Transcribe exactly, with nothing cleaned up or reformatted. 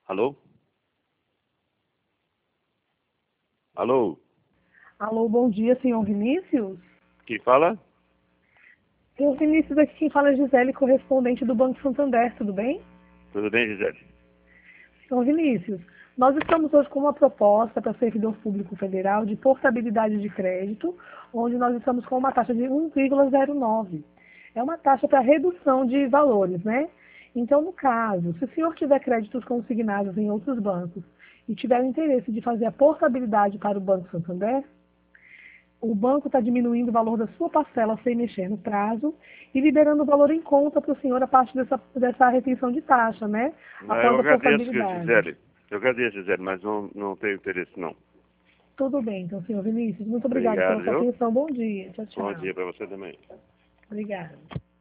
Alô? Alô? Alô, bom dia, senhor Vinícius? Quem fala? Senhor Vinícius, aqui quem fala é Gisele, correspondente do Banco Santander, tudo bem? Tudo bem, Gisele? Senhor Vinícius, nós estamos hoje com uma proposta para o servidor público federal de portabilidade de crédito, onde nós estamos com uma taxa de um vírgula zero nove. É uma taxa para redução de valores, né? Então, no caso, se o senhor tiver créditos consignados em outros bancos e tiver o interesse de fazer a portabilidade para o Banco Santander, o banco está diminuindo o valor da sua parcela sem mexer no prazo e liberando o valor em conta para o senhor a partir dessa, dessa retenção de taxa, né? Não, eu Após a agradeço, portabilidade. Gisele. Eu agradeço, Gisele, mas não, não tenho interesse, não. Tudo bem, então, senhor Vinícius. Muito obrigada Obrigado, pela sua viu? atenção. Bom dia. Tchau, Bom tchau. dia para você também. Obrigada.